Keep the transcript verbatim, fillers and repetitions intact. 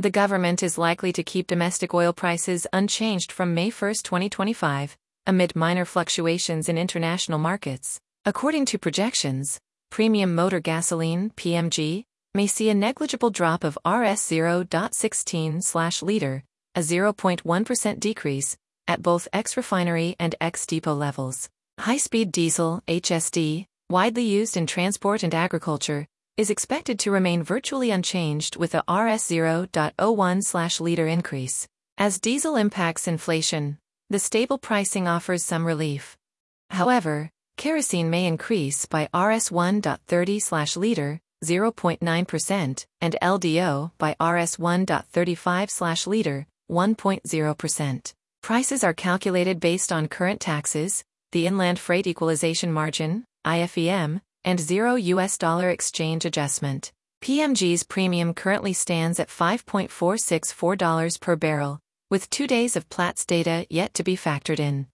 The government is likely to keep domestic oil prices unchanged from May first, twenty twenty-five, amid minor fluctuations in international markets. According to projections, premium motor gasoline (P M G) may see a negligible drop of R S zero point one six liter, a zero point one percent decrease, at both ex-refinery and ex-depot levels. High-speed diesel (H S D), widely used in transport and agriculture, is expected to remain virtually unchanged with a R S zero point zero one liter increase. As diesel impacts inflation, the stable pricing offers some relief. However, kerosene may increase by R S one point three liter, zero point nine percent, and L D O by R S one point three five liter, one point zero percent. Prices are calculated based on current taxes, the Inland Freight Equalization Margin, I F E M, and zero U S dollar exchange adjustment. P M G's premium currently stands at five point four six four dollars per barrel, with two days of Platts data yet to be factored in.